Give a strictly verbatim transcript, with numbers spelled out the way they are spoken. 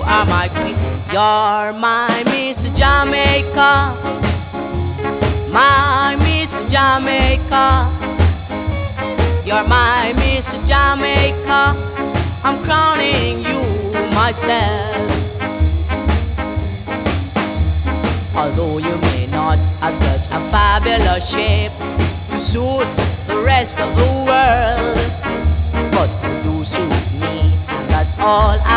are my queen. You're my Miss Jamaica, my Miss Jamaica. You're my Miss Jamaica, I'm crowning you myself. Although you may not have such a fabulous shape to suit the rest of the world, but you do suit me, and that's all I